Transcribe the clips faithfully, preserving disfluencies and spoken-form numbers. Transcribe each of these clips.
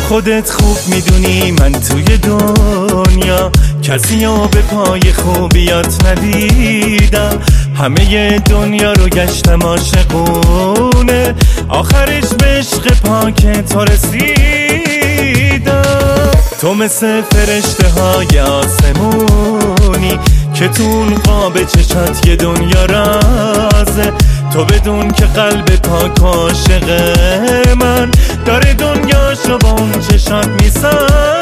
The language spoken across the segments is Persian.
خودت خوب میدونی من توی دنیا کسی رو به پای خوبیات ندیدم. همه دنیا رو گشتم عاشقونه، آخرش به عشق پاک تو رسیدم. تو مثل فرشته های آسمونی که تو قاب چشات یه دنیا رازه. تو بدون که قلب پاک عاشق من داره دنیاشو با اون چشات میسازه.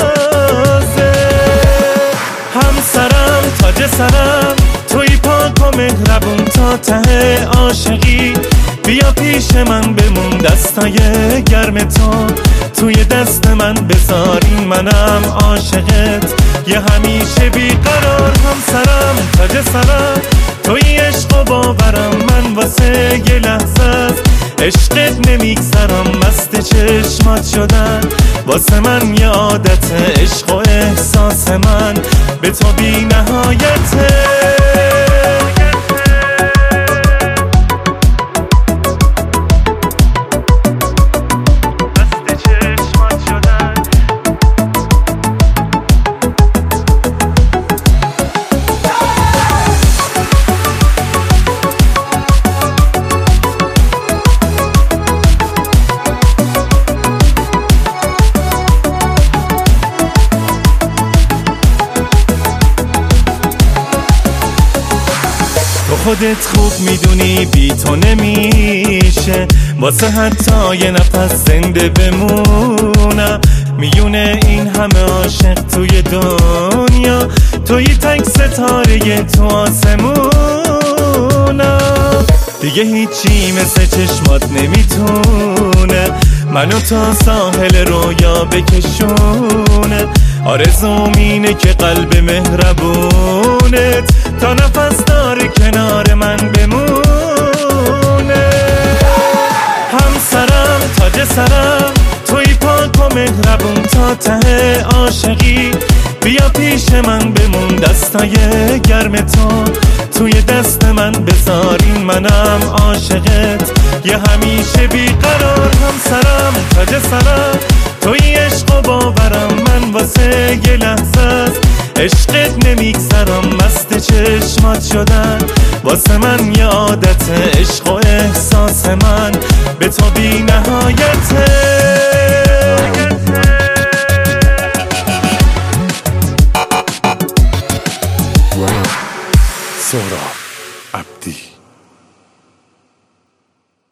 همسرم تاج سرم توی پاک و مهربون تا ته عاشقی. بیا پیش من بمون دستای گرم تو توی دست من بذار، این منم عاشقت یه همیشه بیقرار. همسرم تاج سرم توی عشق و باورم، من واسه یه لحظه از عشقت نمیگذرم. مست چشمات شدن واسه من یه عادت، عشق و احساس من به تو بی نهایته. خودت خوب میدونی بی تو نمیشه، واسه حتی یه نفس زنده بمونم. میونه این همه عاشق توی دنیا، توی تک ستاره تو آسمونم. دیگه هیچی مثل چشمات نمیتونه منو تا ساحل رویا بکشونه. آرزوم اینه که قلب مهربونت تا نفس داره کنار من بمونه. همسرم تاج سرم توی پاک و مهربون تا ته عاشقی. بیا پیش من بمون دستای گرم تو توی دست من بذار، این منم عاشقت یه همیشه بیقرار. همسرم تاج سرم توی عشق و باورم، من واسه یه لحظه از عشقت نمیگذرم. مست چشمات شدن واسه من یه عادت، عشق و احساس من به تو بی نهایته. سهراب عبدی.